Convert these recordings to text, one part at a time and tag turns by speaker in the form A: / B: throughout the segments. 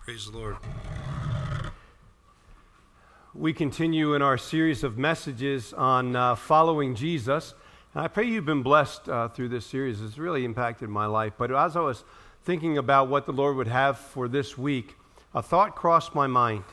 A: Praise the Lord.
B: We continue in our series of messages on following Jesus. And I pray you've been blessed through this series. It's really impacted my life. But as I was thinking about what the Lord would have for this week, a thought crossed my mind.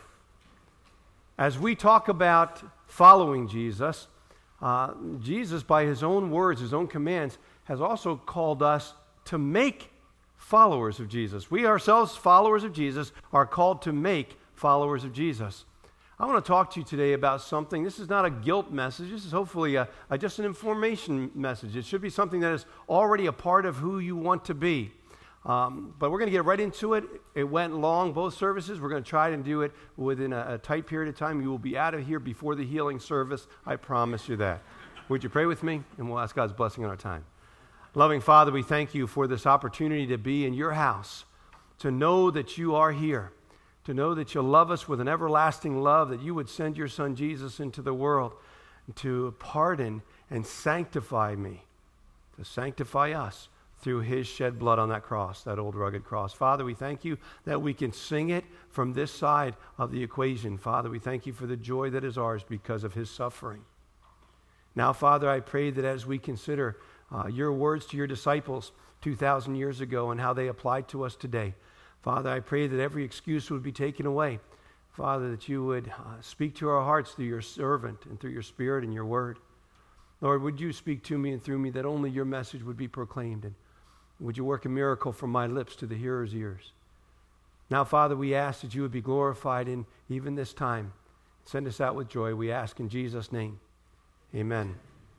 B: As we talk about following Jesus, Jesus, by his own words, his own commands, has also called us to make followers of Jesus. We ourselves, followers of Jesus, are called to make followers of Jesus. I want to talk to you today about something. This is not a guilt message. This is hopefully just an information message. It should be something that is already a part of who you want to be. But we're going to get right into it. It went long, both services. We're going to try and do it within a tight period of time. You will be out of here before the healing service. I promise you that. Would you pray with me? And we'll ask God's blessing on our time. Loving Father, we thank you for this opportunity to be in your house, to know that you are here, to know that you love us with an everlasting love, that you would send your Son Jesus into the world to pardon and sanctify me, to sanctify us through his shed blood on that cross, that old rugged cross. Father, we thank you that we can sing it from this side of the equation. Father, we thank you for the joy that is ours because of his suffering. Now, Father, I pray that as we consider your words to your disciples 2,000 years ago and how they apply to us today, Father, I pray that every excuse would be taken away. Father, that you would speak to our hearts through your servant and through your Spirit and your word. Lord, would you speak to me and through me that only your message would be proclaimed, and would you work a miracle from my lips to the hearer's ears? Now, Father, we ask that you would be glorified in even this time. Send us out with joy, we ask in Jesus' name. Amen.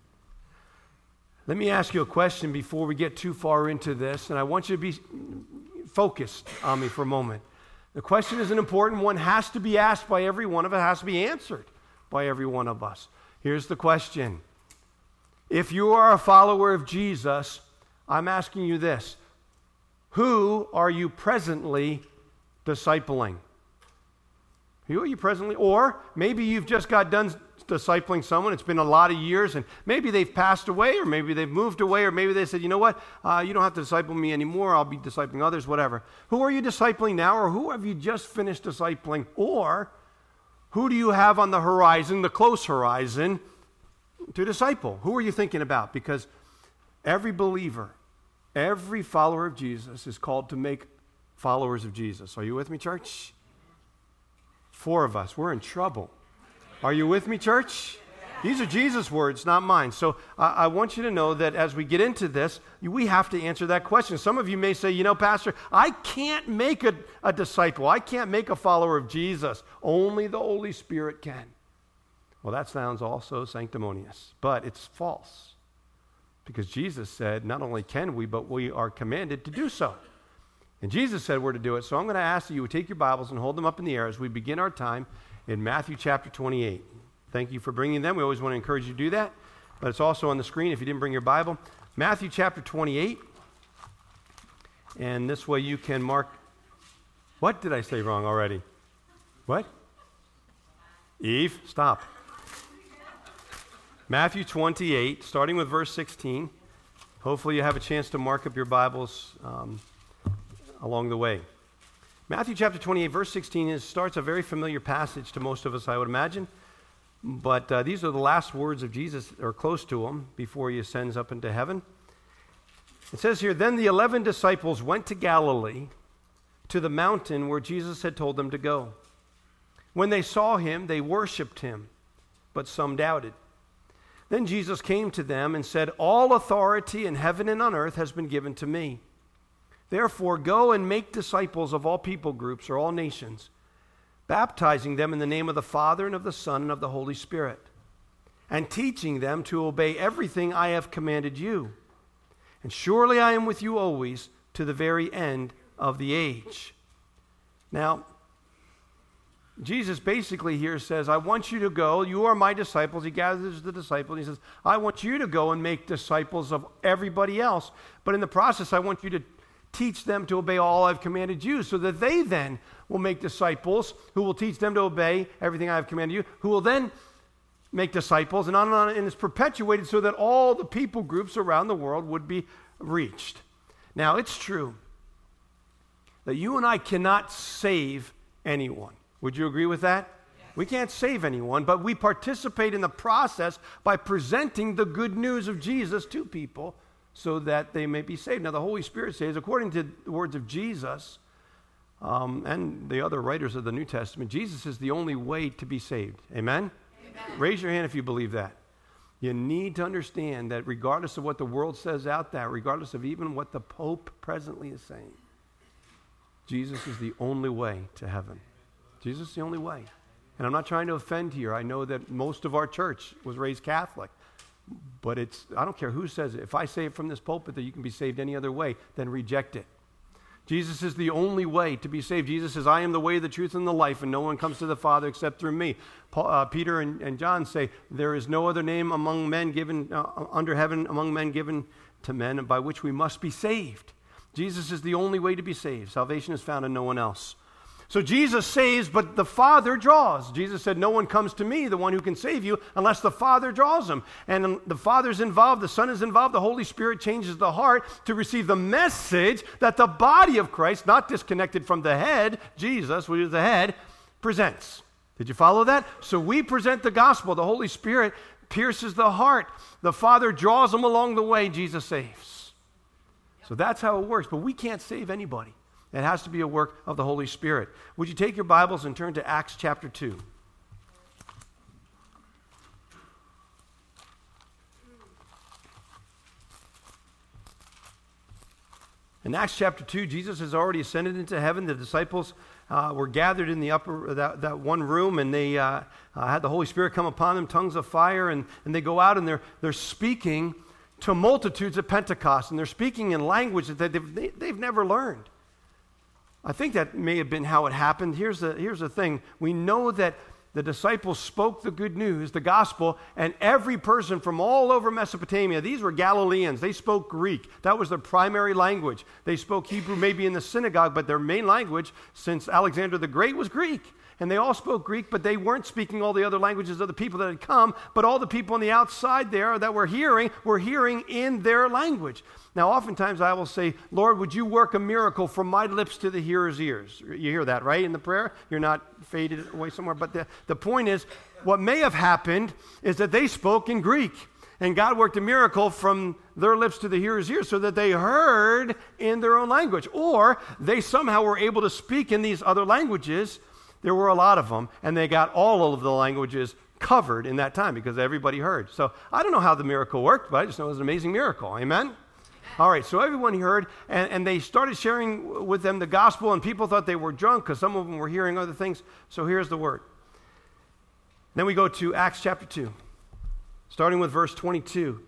B: Let me ask you a question before we get too far into this, and I want you to be focused on me for a moment. The question is an important one, has to be asked by every one of us, has to be answered by every one of us. Here's the question. If you are a follower of Jesus, I'm asking you this. Who are you presently discipling? Who are you presently? Or maybe you've just got done discipling someone. It's been a lot of years, and maybe they've passed away, or maybe they've moved away, or maybe they said, you know what, you don't have to disciple me anymore. I'll be discipling others, whatever. Who are you discipling now, or who have you just finished discipling? Or who do you have on the horizon, the close horizon, to disciple? Who are you thinking about? Because every believer, every follower of Jesus is called to make followers of Jesus. Are you with me, church? 4 of us. We're in trouble. Are you with me, church? These are Jesus' words, not mine. So I want you to know that as we get into this, we have to answer that question. Some of you may say, you know, Pastor, I can't make a disciple. I can't make a follower of Jesus. Only the Holy Spirit can. Well, that sounds also sanctimonious, but it's false. Because Jesus said, not only can we, but we are commanded to do so. And Jesus said we're to do it. So I'm going to ask that you would take your Bibles and hold them up in the air as we begin our time in Matthew chapter 28. Thank you for bringing them. We always want to encourage you to do that. But it's also on the screen if you didn't bring your Bible. Matthew chapter 28. And this way you can mark. What did I say wrong already? What? Eve, stop. Matthew 28, starting with verse 16. Hopefully you have a chance to mark up your Bibles along the way. Matthew chapter 28, verse 16 starts a very familiar passage to most of us, I would imagine. But these are the last words of Jesus, or close to him, before he ascends up into heaven. It says here, Then the 11 disciples went to Galilee, to the mountain where Jesus had told them to go. When they saw him, they worshipped him, but some doubted. Then Jesus came to them and said, All authority in heaven and on earth has been given to me. Therefore, go and make disciples of all people groups or all nations, baptizing them in the name of the Father and of the Son and of the Holy Spirit, and teaching them to obey everything I have commanded you. And surely I am with you always to the very end of the age. Now, Jesus basically here says, I want you to go. You are my disciples. He gathers the disciples. He says, I want you to go and make disciples of everybody else. But in the process, I want you to teach them to obey all I've commanded you, so that they then will make disciples who will teach them to obey everything I have commanded you, who will then make disciples, and on and on. And it's perpetuated so that all the people groups around the world would be reached. Now, it's true that you and I cannot save anyone. Would you agree with that? We can't save anyone, but we participate in the process by presenting the good news of Jesus to people so that they may be saved. Now, the Holy Spirit says, according to the words of Jesus and the other writers of the New Testament, Jesus is the only way to be saved. Amen? Amen. Raise your hand if you believe that. You need to understand that regardless of what the world says out there, regardless of even what the Pope presently is saying, Jesus is the only way to heaven. Jesus is the only way. And I'm not trying to offend here. I know that most of our church was raised Catholic. But I don't care who says it. If I say it from this pulpit that you can be saved any other way, then reject it. Jesus is the only way to be saved. Jesus says, I am the way, the truth, and the life, and no one comes to the Father except through me. Peter and John say, there is no other name among men given, under heaven, among men given to men, by which we must be saved. Jesus is the only way to be saved. Salvation is found in no one else. So Jesus saves, but the Father draws. Jesus said, no one comes to me, the one who can save you, unless the Father draws them. And the Father's involved, the Son is involved, the Holy Spirit changes the heart to receive the message that the body of Christ, not disconnected from the head, Jesus, who is the head, presents. Did you follow that? So we present the gospel. The Holy Spirit pierces the heart. The Father draws them along the way. Jesus saves. So that's how it works. But we can't save anybody. It has to be a work of the Holy Spirit. Would you take your Bibles and turn to Acts chapter 2? In Acts chapter 2, Jesus has already ascended into heaven. The disciples were gathered in the upper that one room, and they had the Holy Spirit come upon them, tongues of fire, and they go out and they're speaking to multitudes at Pentecost, and they're speaking in language that they've never learned. I think that may have been how it happened. Here's the thing. We know that the disciples spoke the good news, the gospel, and every person from all over Mesopotamia, these were Galileans, they spoke Greek. That was their primary language. They spoke Hebrew maybe in the synagogue, but their main language, since Alexander the Great, was Greek. And they all spoke Greek, but they weren't speaking all the other languages of the people that had come, but all the people on the outside there that were hearing in their language. Now, oftentimes I will say, Lord, would you work a miracle from my lips to the hearer's ears? You hear that, right, in the prayer? You're not faded away somewhere. But the point is, what may have happened is that they spoke in Greek. And God worked a miracle from their lips to the hearer's ears so that they heard in their own language. Or they somehow were able to speak in these other languages. There were a lot of them, and they got all of the languages covered in that time because everybody heard. So I don't know how the miracle worked, but I just know it was an amazing miracle. Amen? All right, so everyone heard, and they started sharing with them the gospel, and people thought they were drunk because some of them were hearing other things. So here's the word. Then we go to Acts chapter 2, starting with verse 22.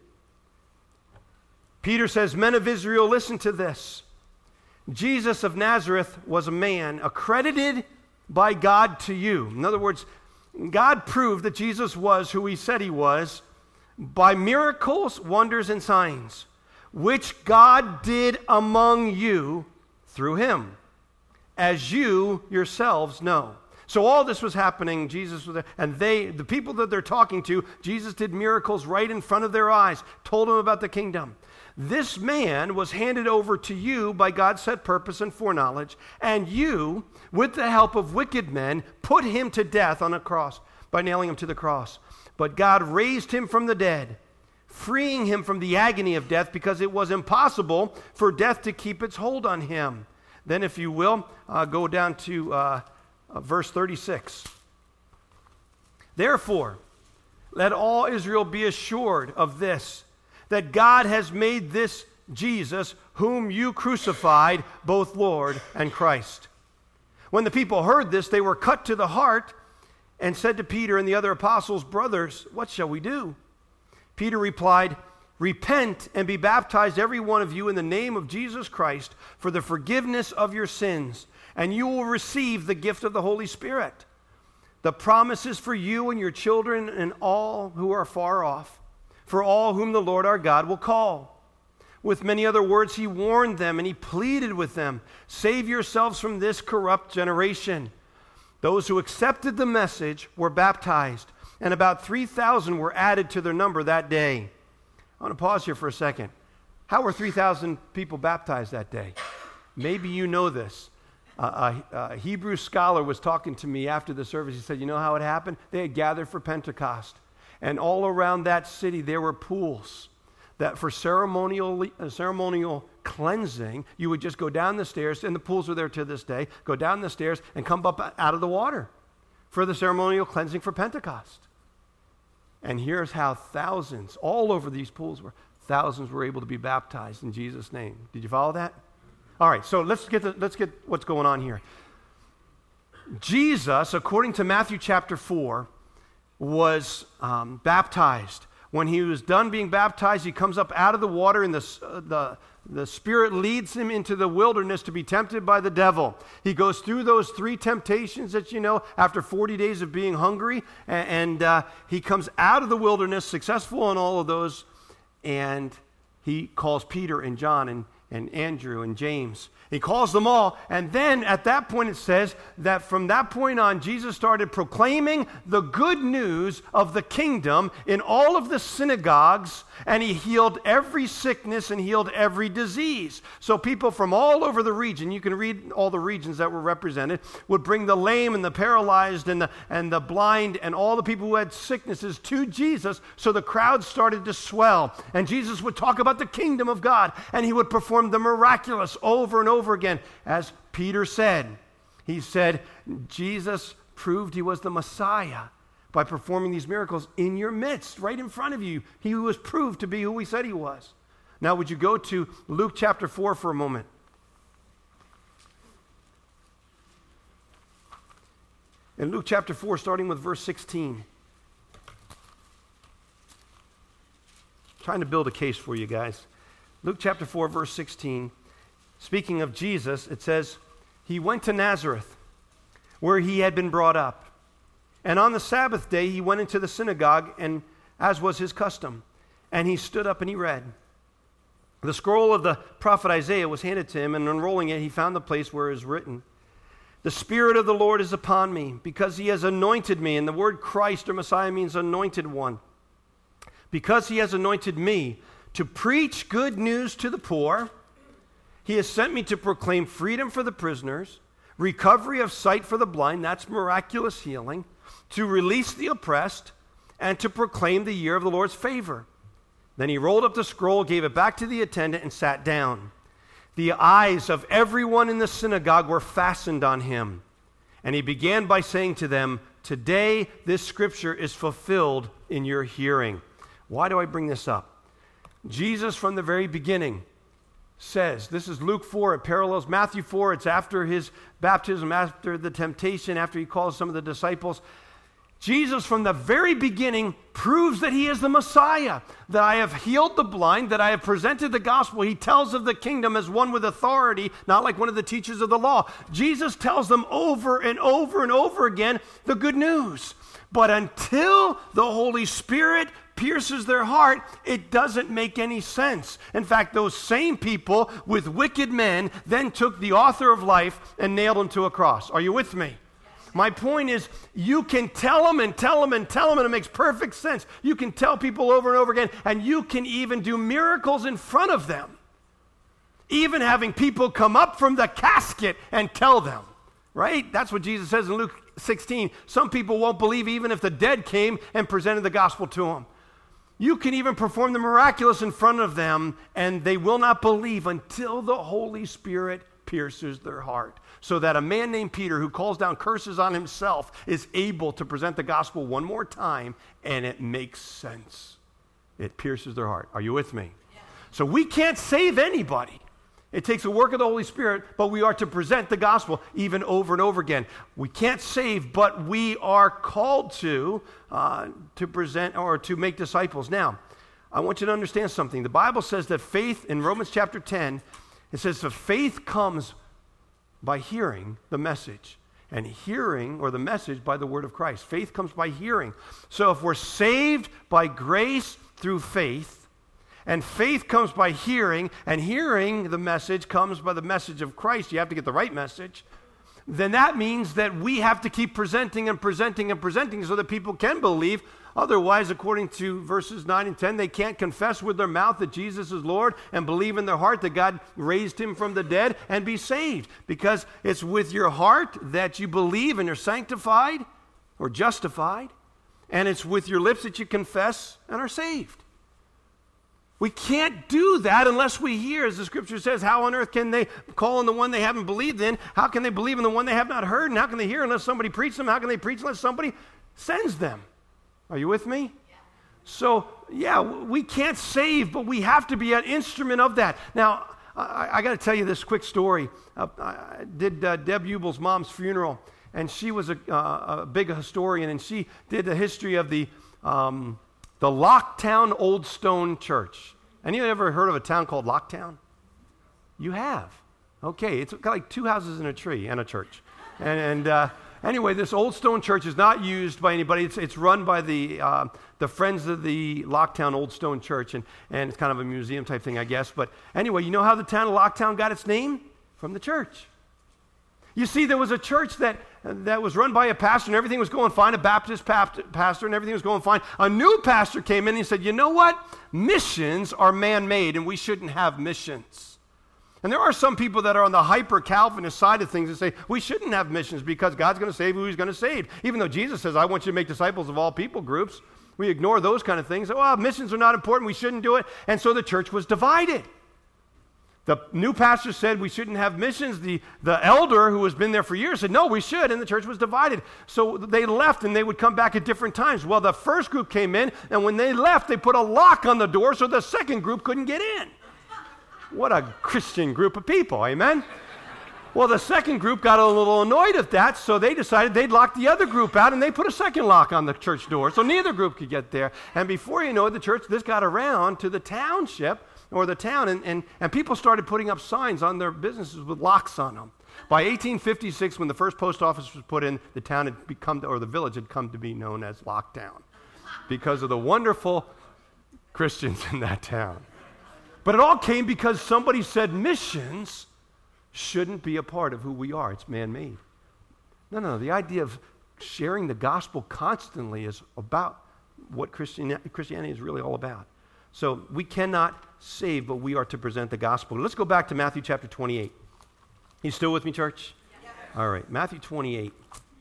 B: Peter says, Men of Israel, listen to this. Jesus of Nazareth was a man accredited by God to you. In other words, God proved that Jesus was who he said he was by miracles, wonders, and signs, which God did among you through him, as you yourselves know. So all this was happening, Jesus was there, and the people that they're talking to, Jesus did miracles right in front of their eyes, told them about the kingdom. This man was handed over to you by God's set purpose and foreknowledge, and you, with the help of wicked men, put him to death on a cross by nailing him to the cross. But God raised him from the dead, freeing him from the agony of death because it was impossible for death to keep its hold on him. Then, if you will, go down to verse 36. Therefore, let all Israel be assured of this, that God has made this Jesus, whom you crucified, both Lord and Christ. When the people heard this, they were cut to the heart and said to Peter and the other apostles, Brothers, what shall we do? Peter replied, Repent and be baptized, every one of you, in the name of Jesus Christ for the forgiveness of your sins, and you will receive the gift of the Holy Spirit. The promise is for you and your children and all who are far off, for all whom the Lord our God will call. With many other words, he warned them and he pleaded with them, Save yourselves from this corrupt generation. Those who accepted the message were baptized, and about 3,000 were added to their number that day. I want to pause here for a second. How were 3,000 people baptized that day? Maybe you know this. A Hebrew scholar was talking to me after the service. He said, you know how it happened? They had gathered for Pentecost. And all around that city, there were pools that for ceremonial cleansing, you would just go down the stairs, and the pools are there to this day, go down the stairs and come up out of the water for the ceremonial cleansing for Pentecost. And here's how thousands, all over these pools, thousands were able to be baptized in Jesus' name. Did you follow that? All right, so let's get what's going on here. Jesus, according to Matthew chapter 4, was baptized. When he was done being baptized, he comes up out of the water, and the Spirit leads him into the wilderness to be tempted by the devil. He goes through those 3 temptations that you know after 40 days of being hungry, and he comes out of the wilderness successful in all of those, and he calls Peter and John and Andrew and James. He calls them all, and then at that point it says that from that point on, Jesus started proclaiming the good news of the kingdom in all of the synagogues, and he healed every sickness and healed every disease. So people from all over the region, you can read all the regions that were represented, would bring the lame and the paralyzed and the blind and all the people who had sicknesses to Jesus, so the crowd started to swell. And Jesus would talk about the kingdom of God, and he would perform the miraculous over and over again. As Peter said, he said, Jesus proved he was the Messiah by performing these miracles in your midst, right in front of you. He was proved to be who he said he was. Now, would you go to Luke chapter 4 for a moment? In Luke chapter 4, starting with verse 16. Trying to build a case for you guys. Luke chapter 4, verse 16. Speaking of Jesus, it says, he went to Nazareth, where he had been brought up. And on the Sabbath day, he went into the synagogue, and as was his custom, and he stood up and he read. The scroll of the prophet Isaiah was handed to him, and unrolling it, he found the place where it is written, the Spirit of the Lord is upon me, because he has anointed me. And the word Christ or Messiah means anointed one. Because he has anointed me to preach good news to the poor, he has sent me to proclaim freedom for the prisoners, recovery of sight for the blind, that's miraculous healing, to release the oppressed, and to proclaim the year of the Lord's favor. Then he rolled up the scroll, gave it back to the attendant, and sat down. The eyes of everyone in the synagogue were fastened on him. And he began by saying to them, today this scripture is fulfilled in your hearing. Why do I bring this up? Jesus from the very beginning says, this is Luke 4, it parallels Matthew 4, it's after his baptism, after the temptation, after he calls some of the disciples. Jesus from the very beginning proves that he is the Messiah, that I have healed the blind, that I have presented the gospel. He tells of the kingdom as one with authority, not like one of the teachers of the law. Jesus tells them over and over and over again the good news. But until the Holy Spirit pierces their heart, it doesn't make any sense. In fact, those same people with wicked men then took the author of life and nailed him to a cross. Are you with me? My point is, you can tell them and tell them and tell them, and it makes perfect sense. You can tell people over and over again, and you can even do miracles in front of them. Even having people come up from the casket and tell them, right? That's what Jesus says in Luke 16. Some people won't believe even if the dead came and presented the gospel to them. You can even perform the miraculous in front of them, and they will not believe until the Holy Spirit pierces their heart. So that a man named Peter, who calls down curses on himself, is able to present the gospel one more time, and it makes sense. It pierces their heart. Are you with me? Yeah. So we can't save anybody. It takes a work of the Holy Spirit, but we are to present the gospel even over and over again. We can't save, but we are called to present or to make disciples. Now, I want you to understand something. The Bible says that faith, in Romans chapter 10, it says that faith comes by hearing the message, and hearing, or the message, by the word of Christ. Faith comes by hearing. So if we're saved by grace through faith, and faith comes by hearing, and hearing the message comes by the message of Christ, you have to get the right message, then that means that we have to keep presenting and presenting and presenting so that people can believe Otherwise, according to verses 9 and 10, they can't confess with their mouth that Jesus is Lord and believe in their heart that God raised him from the dead and be saved. Because it's with your heart that you believe and are sanctified or justified, and it's with your lips that you confess and are saved. We can't do that unless we hear, as the scripture says, how on earth can they call on the one they haven't believed in? How can they believe in the one they have not heard? And how can they hear unless somebody preaches them? How can they preach unless somebody sends them? Are you with me? Yeah. So, we can't save, but we have to be an instrument of that. Now, I got to tell you this quick story. I did Deb Ubel's mom's funeral, and she was a big historian, and she did the history of the Locktown Old Stone Church. Anyone ever heard of a town called Locktown? You have. Okay, it's got like 2 houses and a tree and a church. Anyway, this Old Stone Church is not used by anybody. It's run by the Friends of the Locktown Old Stone Church, and it's kind of a museum type thing, I guess. But anyway, you know how the town of Locktown got its name? From the church. You see, there was a church that was run by a pastor, and everything was going fine, a Baptist pastor, and everything was going fine. A new pastor came in and he said, you know what? Missions are man-made, and we shouldn't have missions. And there are some people that are on the hyper-Calvinist side of things that say, we shouldn't have missions because God's going to save who he's going to save. Even though Jesus says, I want you to make disciples of all people groups. We ignore those kind of things. Well, missions are not important. We shouldn't do it. And so the church was divided. The new pastor said we shouldn't have missions. The elder who has been there for years said, no, we should, and the church was divided. So they left, and they would come back at different times. Well, the first group came in, and when they left, they put a lock on the door so the second group couldn't get in. What a Christian group of people, amen? Well, the second group got a little annoyed at that, so they decided they'd lock the other group out, and they put a second lock on the church door, so neither group could get there. And before you know it, this got around to the township, or the town, and people started putting up signs on their businesses with locks on them. By 1856, when the first post office was put in, the town had become, or the village had come to be known as Lockdown because of the wonderful Christians in that town. But it all came because somebody said missions shouldn't be a part of who we are. It's man-made. No, the idea of sharing the gospel constantly is about what Christianity is really all about. So we cannot save, but we are to present the gospel. Let's go back to Matthew chapter 28. You still with me, church? Yes. All right, Matthew 28.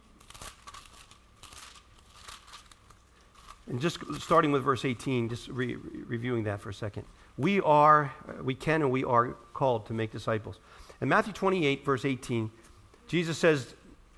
B: And just starting with verse 18, just reviewing that for a second. We can and we are called to make disciples. In Matthew 28, verse 18, Jesus says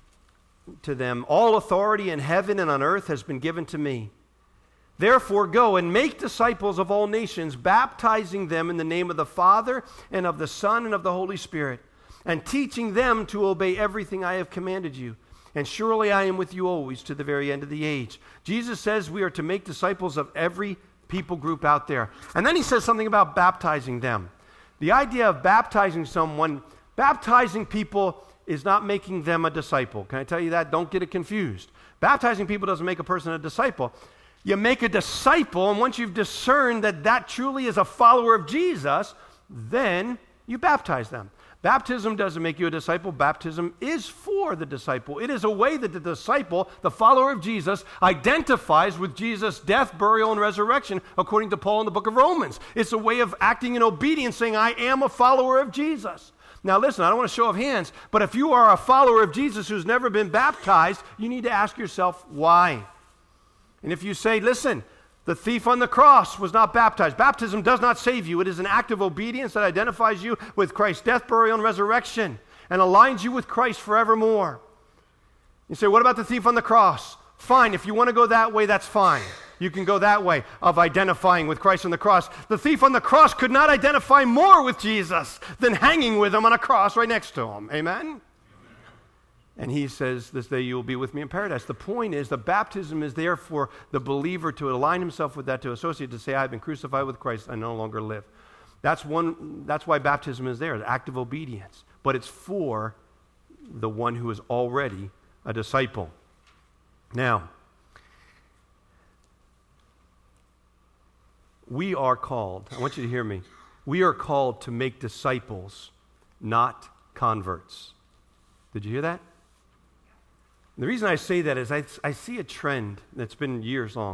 B: to them, all authority in heaven and on earth has been given to me. Therefore, go and make disciples of all nations, baptizing them in the name of the Father and of the Son and of the Holy Spirit, and teaching them to obey everything I have commanded you. And surely I am with you always to the very end of the age. Jesus says we are to make disciples of every people group out there. And then he says something about baptizing them. The idea of baptizing someone, baptizing people is not making them a disciple. Can I tell you that? Don't get it confused. Baptizing people doesn't make a person a disciple. You make a disciple, and once you've discerned that truly is a follower of Jesus, then you baptize them. Baptism doesn't make you a disciple. Baptism is for the disciple. It is a way that the disciple, the follower of Jesus, identifies with Jesus' death, burial, and resurrection, according to Paul in the book of Romans. It's a way of acting in obedience, saying, I am a follower of Jesus. Now listen, I don't want to show of hands, but if you are a follower of Jesus who's never been baptized, you need to ask yourself, why? And if you say, listen, the thief on the cross was not baptized. Baptism does not save you. It is an act of obedience that identifies you with Christ's death, burial, and resurrection and aligns you with Christ forevermore. You say, what about the thief on the cross? Fine, if you want to go that way, that's fine. You can go that way of identifying with Christ on the cross. The thief on the cross could not identify more with Jesus than hanging with him on a cross right next to him. Amen? And he says, this day you will be with me in paradise. The point is, the baptism is there for the believer to align himself with that, to associate, to say, I've been crucified with Christ, I no longer live. That's why baptism is there, an act of obedience. But it's for the one who is already a disciple. Now, we are called, I want you to hear me, we are called to make disciples, not converts. Did you hear that? The reason I say that is I see a trend that's been years long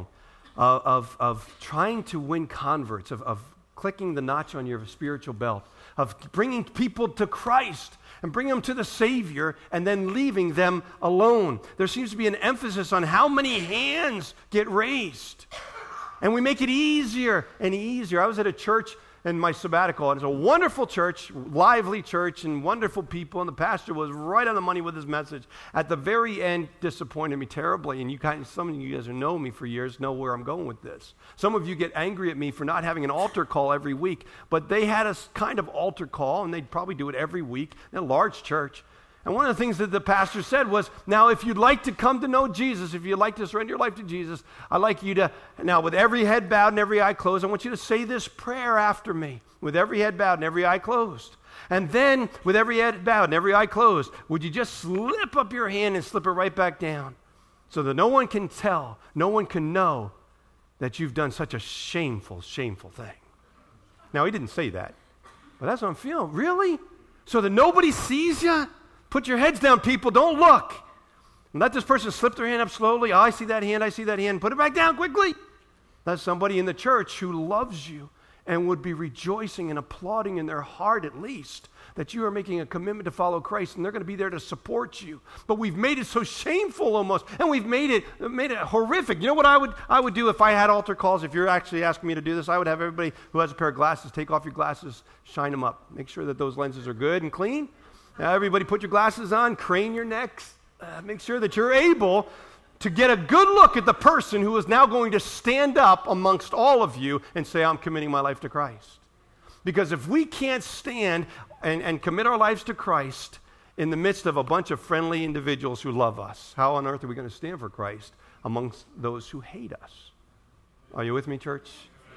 B: of trying to win converts, of clicking the notch on your spiritual belt, of bringing people to Christ and bringing them to the Savior and then leaving them alone. There seems to be an emphasis on how many hands get raised. And we make it easier and easier. I was at a church in my sabbatical, and it's a wonderful church, lively church, and wonderful people, and the pastor was right on the money with his message. At the very end, disappointed me terribly, and some of you guys who know me for years know where I'm going with this. Some of you get angry at me for not having an altar call every week, but they had a kind of altar call, and they'd probably do it every week in a large church. And one of the things that the pastor said was, now if you'd like to come to know Jesus, if you'd like to surrender your life to Jesus, I'd like you to, now with every head bowed and every eye closed, I want you to say this prayer after me, with every head bowed and every eye closed. And then, with every head bowed and every eye closed, would you just slip up your hand and slip it right back down so that no one can tell, no one can know that you've done such a shameful, shameful thing. Now, he didn't say that, but that's what I'm feeling. Really? So that nobody sees you? Put your heads down, people. Don't look. And let this person slip their hand up slowly. Oh, I see that hand. I see that hand. Put it back down quickly. That's somebody in the church who loves you and would be rejoicing and applauding in their heart at least that you are making a commitment to follow Christ, and they're going to be there to support you. But we've made it so shameful almost, and we've made it horrific. You know what I would do if I had altar calls? If you're actually asking me to do this, I would have everybody who has a pair of glasses take off your glasses, shine them up. Make sure that those lenses are good and clean. Now, everybody put your glasses on, crane your necks, make sure that you're able to get a good look at the person who is now going to stand up amongst all of you and say, I'm committing my life to Christ. Because if we can't stand and commit our lives to Christ in the midst of a bunch of friendly individuals who love us, how on earth are we going to stand for Christ amongst those who hate us? Are you with me, church?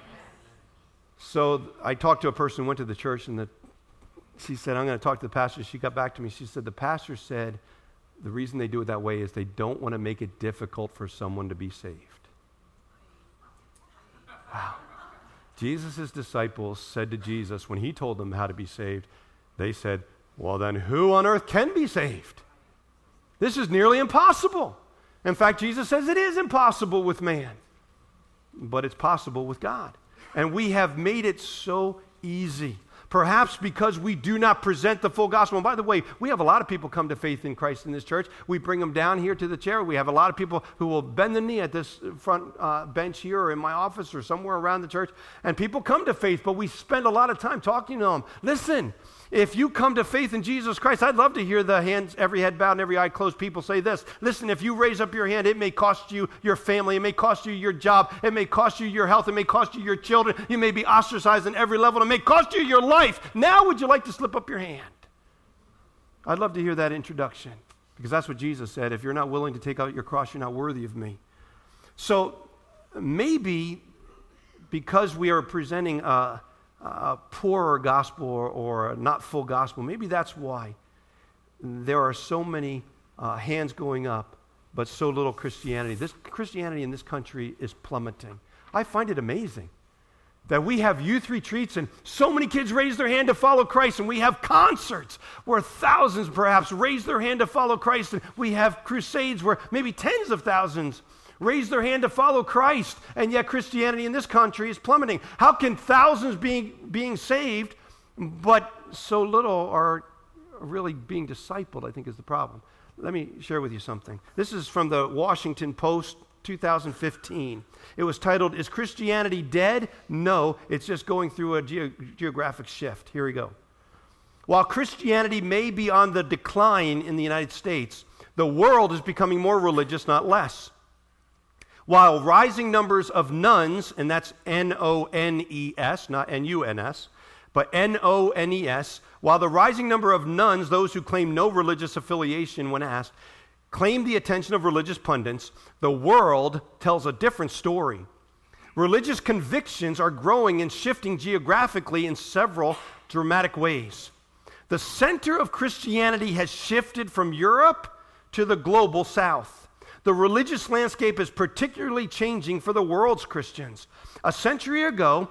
B: So I talked to a person who went to the church, and she said, I'm going to talk to the pastor. She got back to me. She said, the pastor said the reason they do it that way is they don't want to make it difficult for someone to be saved. Wow. Jesus' disciples said to Jesus, when he told them how to be saved, they said, well, then who on earth can be saved? This is nearly impossible. In fact, Jesus says it is impossible with man, but it's possible with God. And we have made it so easy. Perhaps because we do not present the full gospel. And by the way, we have a lot of people come to faith in Christ in this church. We bring them down here to the chair. We have a lot of people who will bend the knee at this front bench here or in my office or somewhere around the church. And people come to faith, but we spend a lot of time talking to them. Listen, if you come to faith in Jesus Christ, I'd love to hear the hands, every head bowed and every eye closed people say this. Listen, if you raise up your hand, it may cost you your family. It may cost you your job. It may cost you your health. It may cost you your children. You may be ostracized on every level. It may cost you your life. Now would you like to slip up your hand? I'd love to hear that introduction, because that's what Jesus said. If you're not willing to take out your cross, you're not worthy of me. So maybe because we are presenting a poorer gospel or a not full gospel, maybe that's why there are so many hands going up, but so little Christianity. This Christianity in this country is plummeting. I find it amazing that we have youth retreats and so many kids raise their hand to follow Christ, and we have concerts where thousands perhaps raise their hand to follow Christ, and we have crusades where maybe tens of thousands raise their hand to follow Christ, and yet Christianity in this country is plummeting. How can thousands being saved, but so little are really being discipled, I think is the problem. Let me share with you something. This is from the Washington Post, 2015. It was titled, Is Christianity Dead? No, it's just going through a geographic shift. Here we go. While Christianity may be on the decline in the United States, the world is becoming more religious, not less. While rising numbers of nuns, and that's N-O-N-E-S, not N-U-N-S, but N-O-N-E-S, while the rising number of nuns, those who claim no religious affiliation when asked, claim the attention of religious pundits, the world tells a different story. Religious convictions are growing and shifting geographically in several dramatic ways. The center of Christianity has shifted from Europe to the global south. The religious landscape is particularly changing for the world's Christians. A century ago,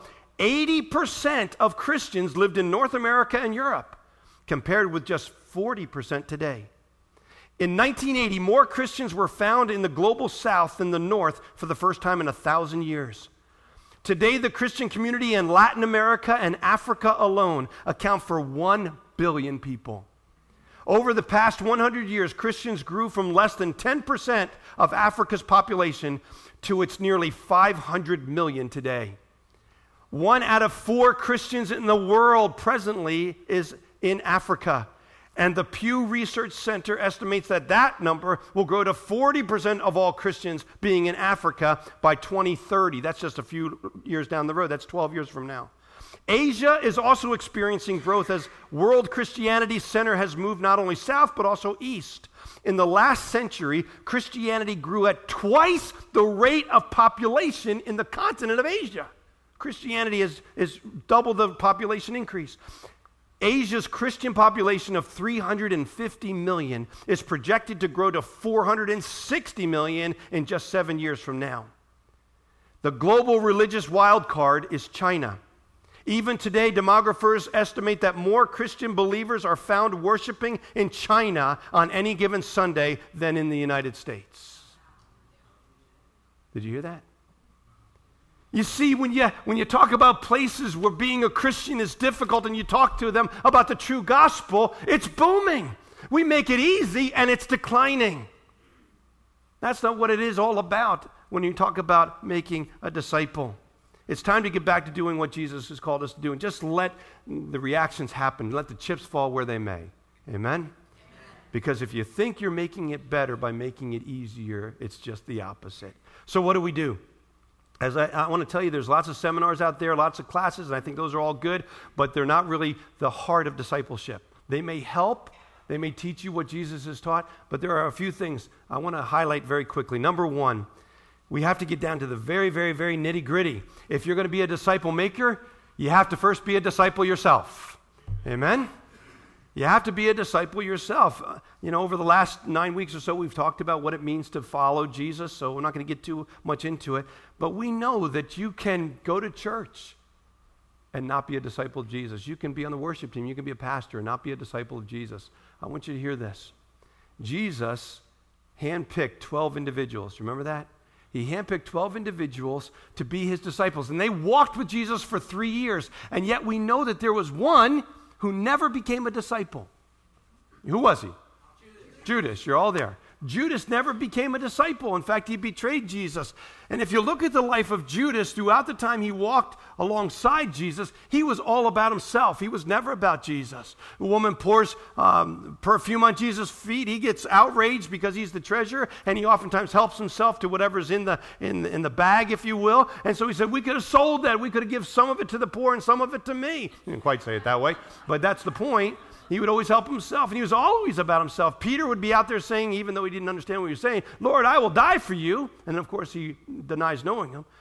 B: 80% of Christians lived in North America and Europe, compared with just 40% today. In 1980, more Christians were found in the global south than the north for the first time in 1,000 years. Today, the Christian community in Latin America and Africa alone account for 1 billion people. Over the past 100 years, Christians grew from less than 10% of Africa's population to its nearly 500 million today. 1 out of 4 Christians in the world presently is in Africa. And the Pew Research Center estimates that number will grow to 40% of all Christians being in Africa by 2030. That's just a few years down the road. That's 12 years from now. Asia is also experiencing growth as World Christianity Center has moved not only south but also east. In the last century, Christianity grew at twice the rate of population in the continent of Asia. Christianity is double the population increase. Asia's Christian population of 350 million is projected to grow to 460 million in just 7 years from now. The global religious wild card is China. Even today, demographers estimate that more Christian believers are found worshiping in China on any given Sunday than in the United States. Did you hear that? You see, when you talk about places where being a Christian is difficult and you talk to them about the true gospel, it's booming. We make it easy and it's declining. That's not what it is all about when you talk about making a disciple. It's time to get back to doing what Jesus has called us to do and just let the reactions happen. Let the chips fall where they may. Amen? Because if you think you're making it better by making it easier, it's just the opposite. So what do? As I want to tell you, there's lots of seminars out there, lots of classes, and I think those are all good, but they're not really the heart of discipleship. They may help, they may teach you what Jesus has taught, but there are a few things I want to highlight very quickly. Number one, we have to get down to the very, very, very nitty-gritty. If you're going to be a disciple maker, you have to first be a disciple yourself. Amen? You have to be a disciple yourself. Over the last 9 weeks or so, we've talked about what it means to follow Jesus, so we're not going to get too much into it. But we know that you can go to church and not be a disciple of Jesus. You can be on the worship team. You can be a pastor and not be a disciple of Jesus. I want you to hear this. Jesus handpicked 12 individuals. Remember that? He handpicked 12 individuals to be his disciples. And they walked with Jesus for 3 years. And yet we know that there was one who never became a disciple. Who was he? Judas. You're all there. Judas never became a disciple. In fact, he betrayed Jesus. And if you look at the life of Judas, throughout the time he walked alongside Jesus, he was all about himself. He was never about Jesus. A woman pours perfume on Jesus' feet. He gets outraged because he's the treasurer, and he oftentimes helps himself to whatever's in the bag, if you will. And so he said, we could have sold that. We could have given some of it to the poor and some of it to me. He didn't quite say it that way, but that's the point. He would always help himself, and he was always about himself. Peter would be out there saying, even though he didn't understand what he was saying, Lord, I will die for you. And of course, he denies knowing him.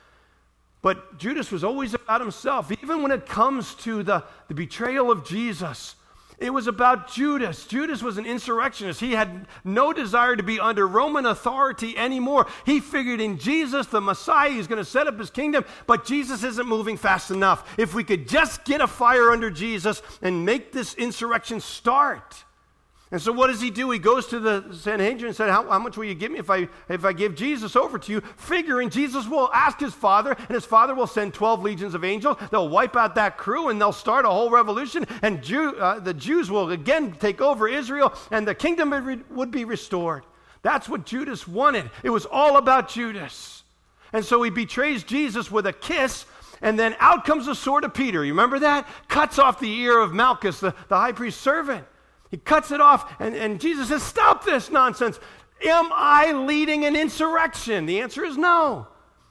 B: But Judas was always about himself. Even when it comes to the betrayal of Jesus, it was about Judas. Judas was an insurrectionist. He had no desire to be under Roman authority anymore. He figured in Jesus, the Messiah, he's going to set up his kingdom, but Jesus isn't moving fast enough. If we could just get a fire under Jesus and make this insurrection start. And so what does he do? He goes to the Sanhedrin and said, how much will you give me if I give Jesus over to you? Figuring Jesus will ask his father, and his father will send 12 legions of angels. They'll wipe out that crew, and they'll start a whole revolution, and the Jews will again take over Israel, and the kingdom would be restored. That's what Judas wanted. It was all about Judas. And so he betrays Jesus with a kiss, and then out comes the sword of Peter. You remember that? Cuts off the ear of Malchus, the high priest's servant. He cuts it off, and Jesus says, stop this nonsense. Am I leading an insurrection? The answer is no.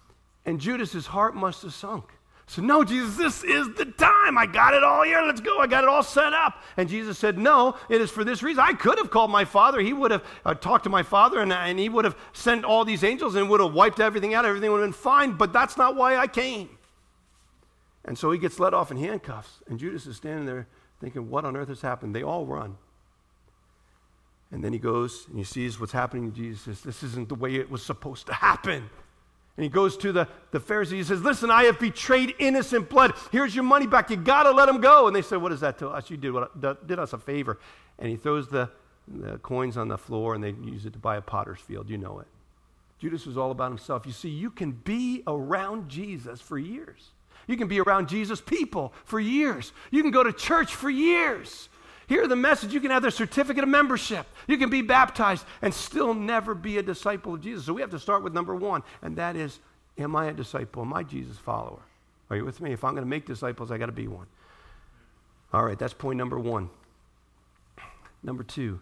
B: And Judas' heart must have sunk. So, no, Jesus, this is the time. I got it all here. Let's go. I got it all set up. And Jesus said, no, it is for this reason. I could have called my father. He would have talked to my father, and he would have sent all these angels and would have wiped everything out. Everything would have been fine, but that's not why I came. And so he gets let off in handcuffs, and Judas is standing there thinking, what on earth has happened? They all run. And then he goes and he sees what's happening to Jesus. This isn't the way it was supposed to happen. And he goes to the Pharisees. He says, listen, I have betrayed innocent blood. Here's your money back. You got to let him go. And they said, what is that to us? You did us a favor. And he throws the coins on the floor and they'd use it to buy a potter's field. You know it. Judas was all about himself. You see, you can be around Jesus for years. You can be around Jesus' people for years. You can go to church for years. Hear the message. You can have the certificate of membership. You can be baptized and still never be a disciple of Jesus. So we have to start with number one, and that is, am I a disciple? Am I Jesus' follower? Are you with me? If I'm going to make disciples, I got to be one. All right, that's point number one. Number two,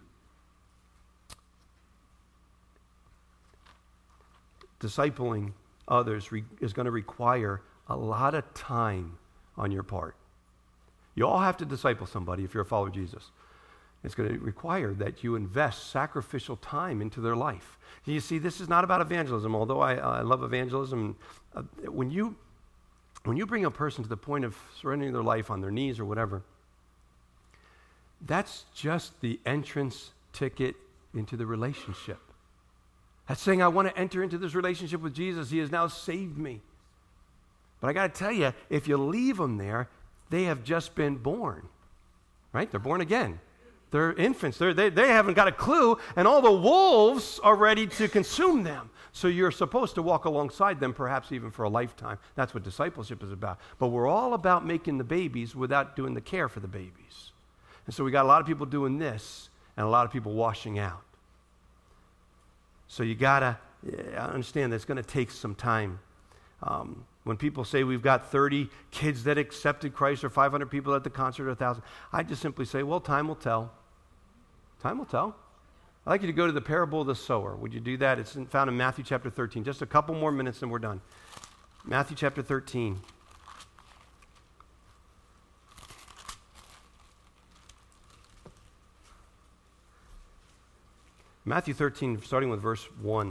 B: discipling others is going to require a lot of time on your part. You all have to disciple somebody if you're a follower of Jesus. It's going to require that you invest sacrificial time into their life. You see, this is not about evangelism, although I love evangelism. When you bring a person to the point of surrendering their life on their knees or whatever, that's just the entrance ticket into the relationship. That's saying, I want to enter into this relationship with Jesus. He has now saved me. But I got to tell you, if you leave them there, they have just been born, right? They're born again. They're infants. They haven't got a clue, and all the wolves are ready to consume them. So you're supposed to walk alongside them, perhaps even for a lifetime. That's what discipleship is about. But we're all about making the babies without doing the care for the babies. And so we got a lot of people doing this and a lot of people washing out. So you got to understand that it's going to take some time. When people say we've got 30 kids that accepted Christ or 500 people at the concert or 1,000, I just simply say, well, time will tell. Time will tell. I'd like you to go to the parable of the sower. Would you do that? It's found in Matthew chapter 13. Just a couple more minutes and we're done. Matthew chapter 13. Matthew 13, starting with verse 1.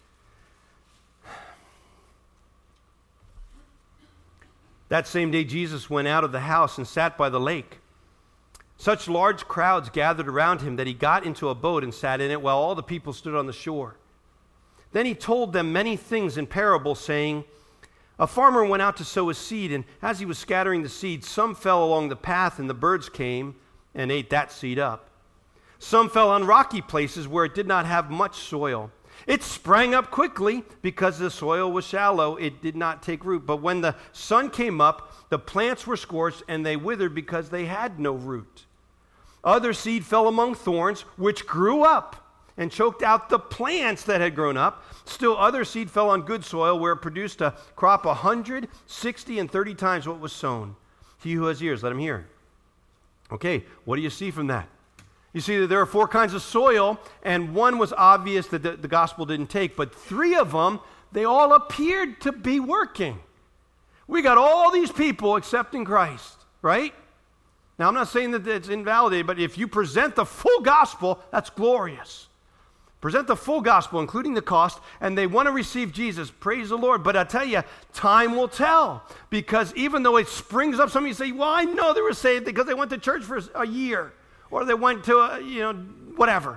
B: That same day Jesus went out of the house and sat by the lake. Such large crowds gathered around him that he got into a boat and sat in it while all the people stood on the shore. Then he told them many things in parables, saying, a farmer went out to sow his seed, and as he was scattering the seed, some fell along the path, and the birds came and ate that seed up. Some fell on rocky places where it did not have much soil. It sprang up quickly because the soil was shallow. It did not take root. But when the sun came up, the plants were scorched and they withered because they had no root. Other seed fell among thorns, which grew up and choked out the plants that had grown up. Still other seed fell on good soil where it produced a crop 100, 60, and 30 times what was sown. He who has ears, let him hear. Okay, what do you see from that? You see that there are 4 kinds of soil, and one was obvious that the gospel didn't take, but 3 of them, they all appeared to be working. We got all these people accepting Christ, right? Now, I'm not saying that it's invalidated, but if you present the full gospel, that's glorious. Present the full gospel, including the cost, and they want to receive Jesus. Praise the Lord. But I tell you, time will tell, because even though it springs up, some of you say, well, I know they were saved because they went to church for a year. Or they went to, whatever.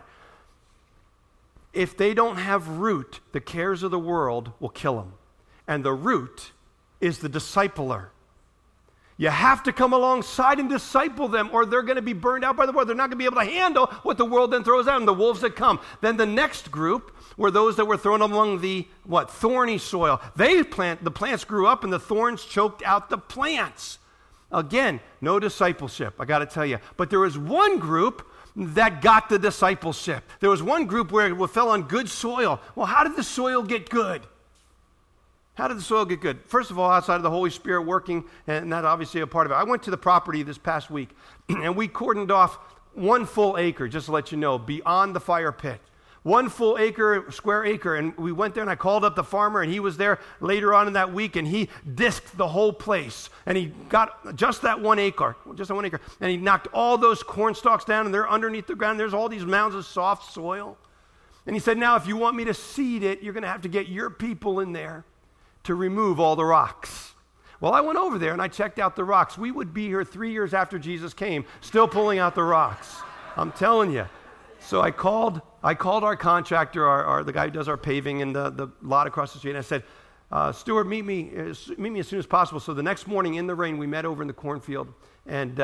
B: If they don't have root, the cares of the world will kill them. And the root is the discipler. You have to come alongside and disciple them, or they're going to be burned out by the world. They're not going to be able to handle what the world then throws at them, the wolves that come. Then the next group were those that were thrown among the, thorny soil. The plants grew up and the thorns choked out the plants. Again, no discipleship, I got to tell you. But there was one group that got the discipleship. There was one group where it fell on good soil. Well, how did the soil get good? How did the soil get good? First of all, outside of the Holy Spirit working, and that's obviously a part of it. I went to the property this past week, and we cordoned off 1 full acre, just to let you know, beyond the fire pit. 1 full square acre, and we went there, and I called up the farmer, and he was there later on in that week, and he disked the whole place, and he got just that 1 acre, and he knocked all those corn stalks down, and they're underneath the ground. There's all these mounds of soft soil, and he said, now, if you want me to seed it, you're going to have to get your people in there to remove all the rocks. Well, I went over there, and I checked out the rocks. We would be here 3 years after Jesus came, still pulling out the rocks. I'm telling you. So I called our contractor, the guy who does our paving in the lot across the street, and I said, Stuart, meet me as soon as possible. So the next morning in the rain, we met over in the cornfield, and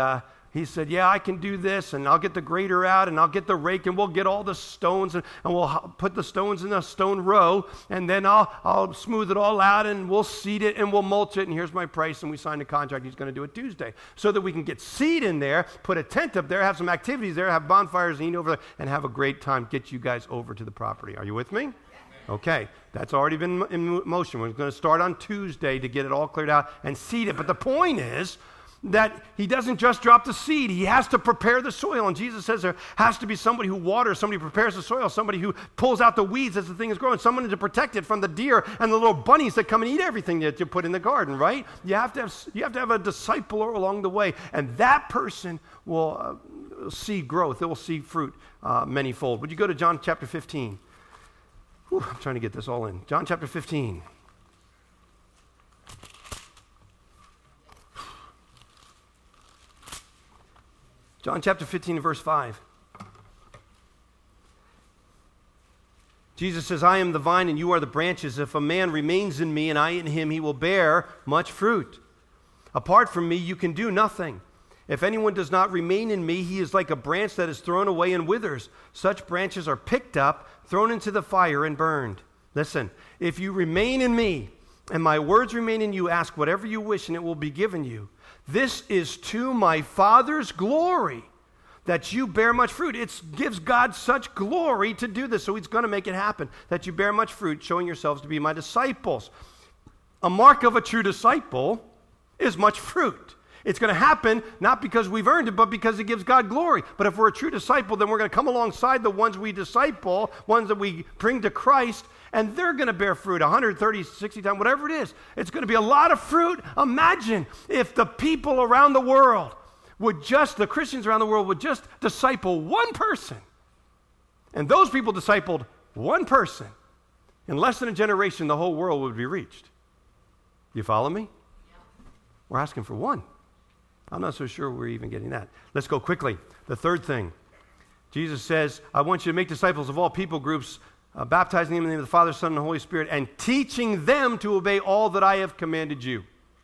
B: he said, yeah, I can do this, and I'll get the grater out, and I'll get the rake, and we'll get all the stones, and we'll put the stones in a stone row, and then I'll smooth it all out, and we'll seed it, and we'll mulch it, and here's my price, and we signed a contract. He's going to do it Tuesday, so that we can get seed in there, put a tent up there, have some activities there, have bonfires and eat over there, and have a great time, get you guys over to the property. Are you with me? Okay, that's already been in motion. We're going to start on Tuesday to get it all cleared out and seed it. But the point is that he doesn't just drop the seed. He has to prepare the soil. And Jesus says there has to be somebody who waters, somebody who prepares the soil, somebody who pulls out the weeds as the thing is growing, someone to protect it from the deer and the little bunnies that come and eat everything that you put in the garden, right? You have to have a discipler along the way. And that person will see growth. It will see fruit manyfold. Would you go to John chapter 15? Whew, I'm trying to get this all in. John chapter 15. John chapter 15 and verse 5. Jesus says, I am the vine and you are the branches. If a man remains in me and I in him, he will bear much fruit. Apart from me, you can do nothing. If anyone does not remain in me, he is like a branch that is thrown away and withers. Such branches are picked up, thrown into the fire, and burned. Listen, if you remain in me and my words remain in you, ask whatever you wish and it will be given you. This is to my Father's glory, that you bear much fruit. It gives God such glory to do this, so he's going to make it happen, that you bear much fruit, showing yourselves to be my disciples. A mark of a true disciple is much fruit. It's going to happen not because we've earned it, but because it gives God glory. But if we're a true disciple, then we're going to come alongside the ones we disciple, ones that we bring to Christ, and they're going to bear fruit 130, 60 times, whatever it is. It's going to be a lot of fruit. Imagine if the people around the world the Christians around the world would just disciple one person. And those people discipled one person. In less than a generation, the whole world would be reached. You follow me? Yeah. We're asking for one. I'm not so sure we're even getting that. Let's go quickly. The third thing. Jesus says, I want you to make disciples of all people groups, baptizing them in the name of the Father, Son, and the Holy Spirit, and teaching them to obey all that I have commanded you.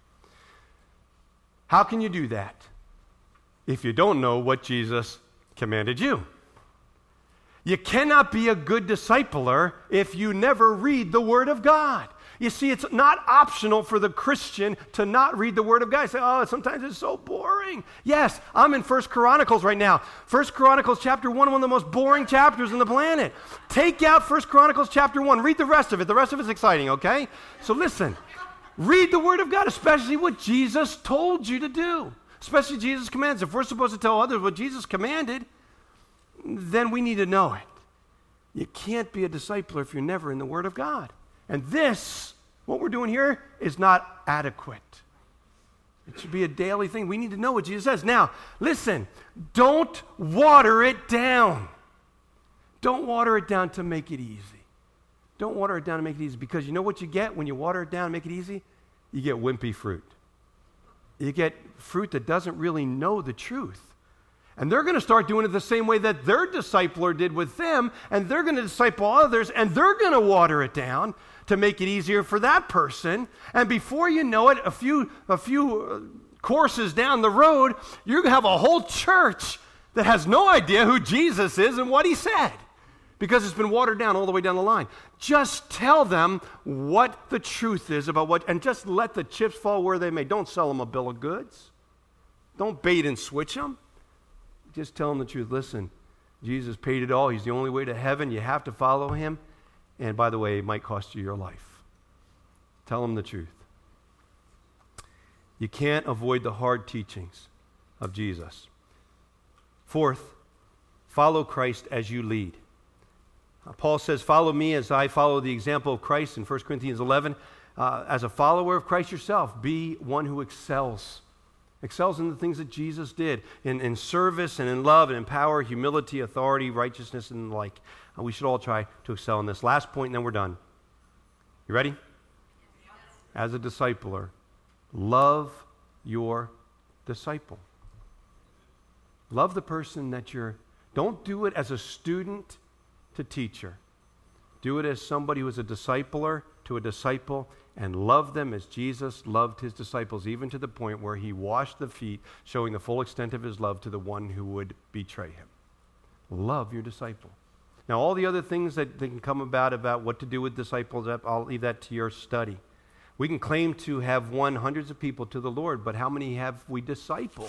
B: How can you do that if you don't know what Jesus commanded you? You cannot be a good discipler if you never read the Word of God. You see, it's not optional for the Christian to not read the Word of God. You say, oh, sometimes it's so boring. Yes, I'm in 1 Chronicles right now. 1 Chronicles chapter 1, one of the most boring chapters on the planet. Take out 1 Chronicles chapter 1. Read the rest of it. The rest of it's exciting, okay? So listen, read the Word of God, especially what Jesus told you to do. Especially Jesus' commands. If we're supposed to tell others what Jesus commanded, then we need to know it. You can't be a discipler if you're never in the Word of God. And this, what we're doing here, is not adequate. It should be a daily thing. We need to know what Jesus says. Now, listen, don't water it down. Don't water it down to make it easy. Don't water it down to make it easy, because you know what you get when you water it down and make it easy? You get wimpy fruit. You get fruit that doesn't really know the truth. And they're going to start doing it the same way that their discipler did with them, and they're going to disciple others, and they're going to water it down to make it easier for that person. And before you know it, a few courses down the road, you're going to have a whole church that has no idea who Jesus is and what he said, because it's been watered down all the way down the line. Just tell them what the truth is about what, and just let the chips fall where they may. Don't sell them a bill of goods. Don't bait and switch them. Just tell them the truth. Listen, Jesus paid it all. He's the only way to heaven. You have to follow him. And by the way, it might cost you your life. Tell them the truth. You can't avoid the hard teachings of Jesus. Fourth, follow Christ as you lead. Paul says, follow me as I follow the example of Christ in 1 Corinthians 11. As a follower of Christ yourself, be one who excels in the things that Jesus did, in service and in love and in power, humility, authority, righteousness, and the like. We should all try to excel in this. Last point, and then we're done. You ready? Yes. As a discipler, love your disciple. Love the person that don't do it as a student to teacher. Do it as somebody who is a discipler to a disciple, and love them as Jesus loved his disciples, even to the point where he washed the feet, showing the full extent of his love to the one who would betray him. Love your disciple. Now, all the other things that can come about what to do with disciples, I'll leave that to your study. We can claim to have won hundreds of people to the Lord, but how many have we discipled?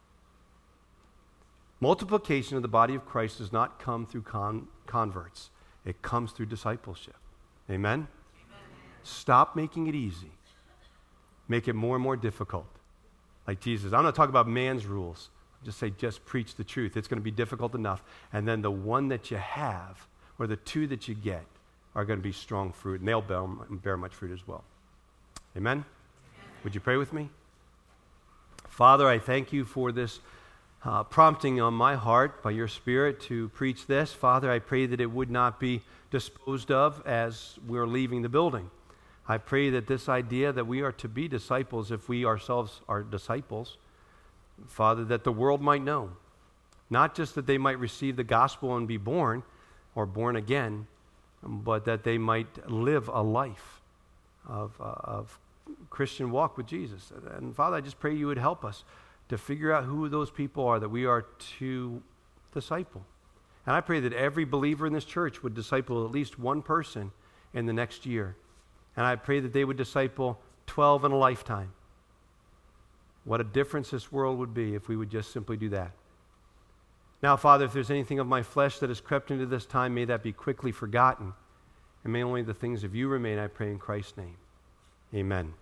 B: Multiplication of the body of Christ does not come through converts. It comes through discipleship. Amen? Stop making it easy. Make it more and more difficult. Like Jesus. I'm not talking about man's rules. Just say, just preach the truth. It's going to be difficult enough. And then the one that you have, or the two that you get, are going to be strong fruit. And they'll bear much fruit as well. Amen? Would you pray with me? Father, I thank you for this prompting on my heart by your Spirit to preach this. Father, I pray that it would not be disposed of as we're leaving the building. I pray that this idea that we are to be disciples, if we ourselves are disciples, Father, that the world might know. Not just that they might receive the gospel and be born, or born again, but that they might live a life of Christian walk with Jesus. And Father, I just pray you would help us to figure out who those people are that we are to disciple. And I pray that every believer in this church would disciple at least one person in the next year. And I pray that they would disciple 12 in a lifetime. What a difference this world would be if we would just simply do that. Now, Father, if there's anything of my flesh that has crept into this time, may that be quickly forgotten. And may only the things of you remain, I pray in Christ's name. Amen.